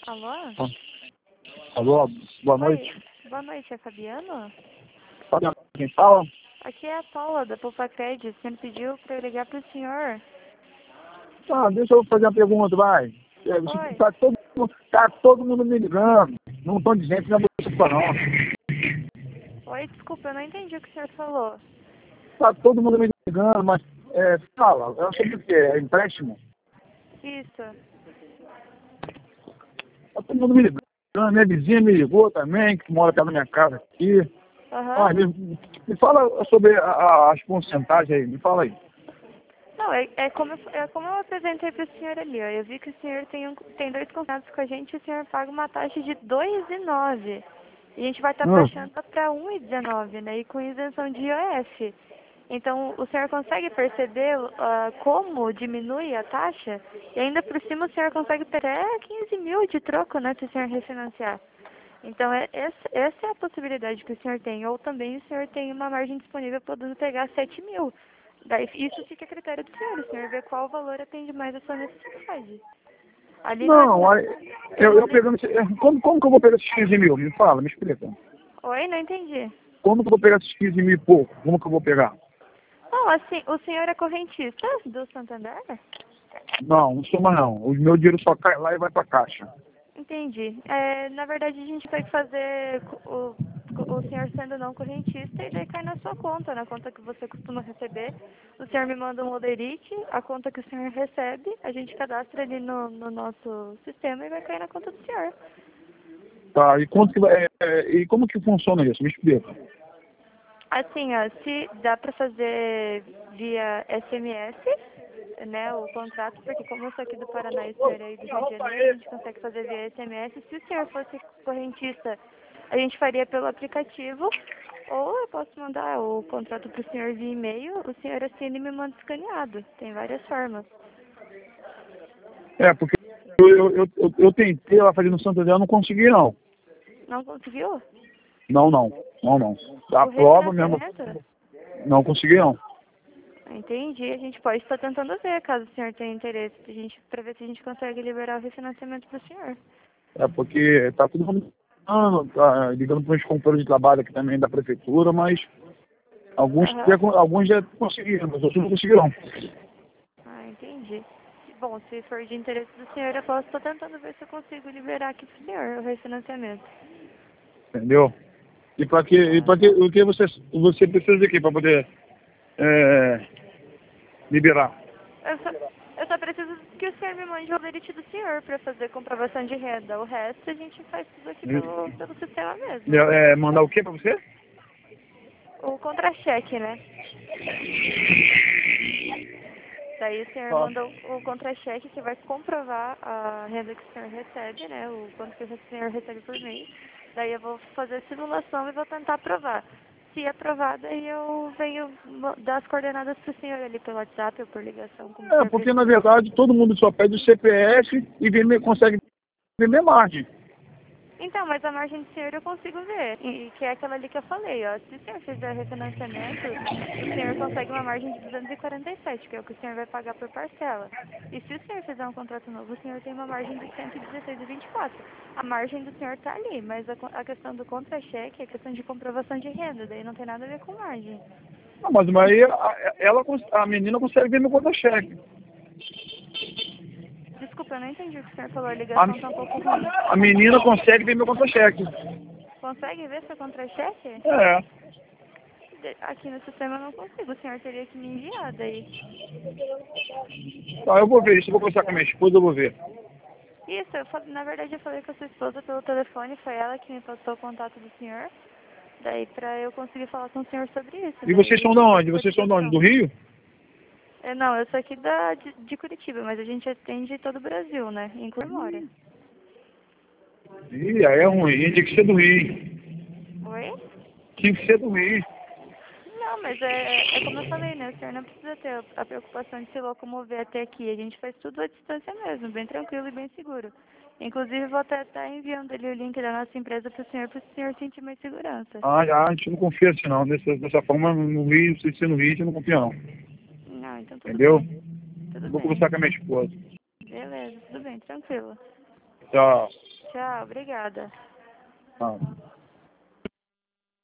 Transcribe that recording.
Alô? Alô, boa Oi, noite. boa noite, é Fabiano? Sabe quem fala? Aqui é a Paula da Popacred, você me pediu para eu ligar pro senhor. Ah, deixa eu fazer uma pergunta, vai. Oi. Tá todo mundo me ligando. Não tô dizendo que não é você não. Oi, desculpa, eu não entendi o que o senhor falou. Tá todo mundo me ligando, mas fala, eu sei o que é empréstimo. Isso. Tá todo mundo me ligando. Minha vizinha me ligou também, que mora perto da minha casa aqui. Aham. Ah, me fala sobre as porcentagens aí, me fala aí. Não, é como eu apresentei pro senhor ali, ó. Eu vi que o senhor tem dois contratos com a gente e o senhor paga uma taxa de 2,9. E a gente vai estar baixando para 1,19, né? E com isenção de IOF. Então, o senhor consegue perceber como diminui a taxa? E ainda por cima o senhor consegue ter até 15 mil de troco, né, se o senhor refinanciar. Então, essa é a possibilidade que o senhor tem. Ou também o senhor tem uma margem disponível podendo pegar 7 mil. Daí, isso fica a critério do senhor. O senhor vê qual valor atende mais a sua necessidade. Ali nós Não, eu pegando. Como que eu vou pegar esses 15 mil? Me fala, me explica. Oi, não entendi. Como que eu vou pegar esses 15 mil e pouco? Como que eu vou pegar? Não, assim, o senhor é correntista do Santander? Não sou mais não. O meu dinheiro só cai lá e vai pra caixa. Entendi. Na verdade, a gente tem que fazer o senhor sendo não correntista e daí cai na sua conta, na conta que você costuma receber. O senhor me manda um Olerite, a conta que o senhor recebe, a gente cadastra ali no nosso sistema e vai cair na conta do senhor. Tá, e quanto que e como que funciona isso? Me explica. Assim, ó, se dá para fazer via SMS, né, o contrato, porque como eu sou aqui do Paraná e o senhor é aí do Rio de Janeiro, a gente consegue fazer via SMS. Se o senhor fosse correntista, a gente faria pelo aplicativo, ou eu posso mandar o contrato para o senhor via e-mail, o senhor assina e me manda escaneado. Tem várias formas. Porque eu tentei lá fazer no Santander, eu não consegui não. Não conseguiu? Não. A O prova mesmo, refinanciamento? não consegui não. Entendi. A gente pode estar tentando ver, caso o senhor tenha interesse, para ver se a gente consegue liberar o refinanciamento para o senhor. Porque tá todo mundo ligando para os companheiros de trabalho aqui também da prefeitura, mas Aham. alguns já conseguiram, mas outros não conseguiram. Ah, entendi. Bom, se for de interesse do senhor, eu posso estar tentando ver se eu consigo liberar aqui pro senhor o refinanciamento. Entendeu? O que você precisa de quê para poder liberar? Eu só, eu só preciso que o senhor me mande o lerite do senhor para fazer comprovação de renda. O resto a gente faz tudo aqui pelo sistema mesmo. Mandar o quê para você? O contra-cheque, né? Daí o senhor Tá. manda o contra-cheque que vai comprovar a renda que o senhor recebe, né? O quanto que o senhor recebe por mês. Daí eu vou fazer a simulação e vou tentar aprovar. Se aprovar, daí eu venho dar as coordenadas pro senhor ali pelo WhatsApp ou por ligação, como o senhor Porque na preferir. verdade todo mundo só pede o CPF e consegue ver minha margem. Então, mas a margem do senhor eu consigo ver, e que é aquela ali que eu falei, ó. Se o senhor fizer refinanciamento, o senhor consegue uma margem de 247, que é o que o senhor vai pagar por parcela. E se o senhor fizer um contrato novo, o senhor tem uma margem de 116,24. A margem do senhor tá ali, mas a questão do contra-cheque é questão de comprovação de renda, daí não tem nada a ver com margem. Não, mas aí a menina consegue ver meu conta-cheque. Desculpa, eu não entendi o que o senhor falou, a A, ligação tá um pouco ruim. a menina consegue ver meu conta-cheque. Consegue ver seu contra-cheque? É. Aqui no sistema eu não consigo, o senhor teria que me enviar daí. Tá, eu vou ver isso, eu vou conversar com a minha esposa, eu vou ver. Isso, na verdade eu falei com a sua esposa pelo telefone, foi ela que me passou o contato do senhor. Daí pra eu conseguir falar com o senhor sobre isso. E vocês são de Daí onde? a Vocês são de onde? cotização. Do Rio? Não, eu sou aqui de Curitiba, mas a gente atende todo o Brasil, né? Inclui Mora. Ih, aí é ruim, tinha que ser do Rio. Oi? Tinha que ser do Rio. Não, mas é como eu falei, né? O senhor não precisa ter a preocupação de se locomover até aqui. A gente faz tudo à distância mesmo, bem tranquilo e bem seguro. Inclusive, vou até estar enviando ali o link da nossa empresa para o senhor sentir mais segurança. A gente não confia assim não. Dessa forma, no Rio, se ser no Rio, a gente não confia não. Não, então tudo Entendeu? bem. Tudo Vou bem. conversar com a minha esposa. Beleza, tudo bem, tranquilo. Tchau. Tchau, obrigada. Tá.